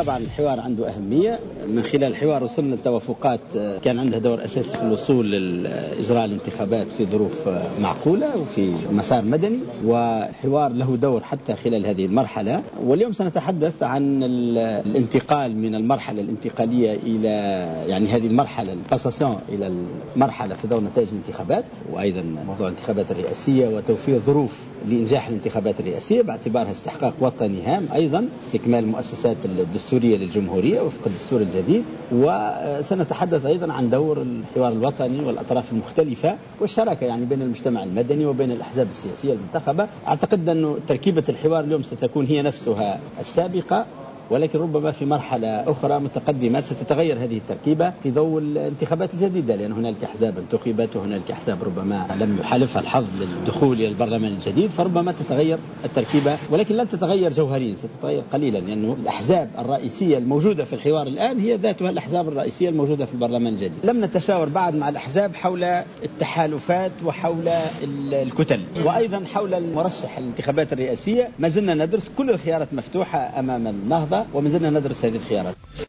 طبعا الحوار عنده أهمية. من خلال الحوار وصلنا لتوافقات كان عندها دور أساسي في الوصول لإجراء الانتخابات في ظروف معقولة وفي مسار مدني، وحوار له دور حتى خلال هذه المرحلة. واليوم سنتحدث عن الانتقال من المرحلة الانتقالية إلى يعني هذه المرحلة الباساسيون إلى المرحلة في ضوء نتائج الانتخابات، وأيضا موضوع الانتخابات الرئاسية وتوفير ظروف لإنجاح الانتخابات الرئاسية باعتبارها استحقاق وطني هام، أيضا استكمال المؤسسات الدستورية للجمهورية وفق الدستور الجديد. وسنتحدث أيضا عن دور الحوار الوطني والأطراف المختلفة والشراكة يعني بين المجتمع المدني وبين الأحزاب السياسية المنتخبة. أعتقد أن تركيبة الحوار اليوم ستكون هي نفسها السابقة، ولكن ربما في مرحلة أخرى متقدمة ستتغير هذه التركيبة في ضوء الانتخابات الجديدة، لأن هنالك أحزاب انتخبت وهنالك أحزاب ربما لم يحالفها الحظ للدخول إلى البرلمان الجديد، فربما تتغير التركيبة، ولكن لن تتغير جوهريا، ستتغير قليلا، لأنه الأحزاب الرئيسية الموجودة في الحوار الآن هي ذاتها الأحزاب الرئيسية الموجودة في البرلمان الجديد. لم نتشاور بعد مع الأحزاب حول التحالفات وحول الكتل، وأيضا حول المرشح الانتخابات الرئاسية. ما زلنا ندرس، كل الخيارات مفتوحة أمام النهضة وما زلنا ندرس هذه الخيارات.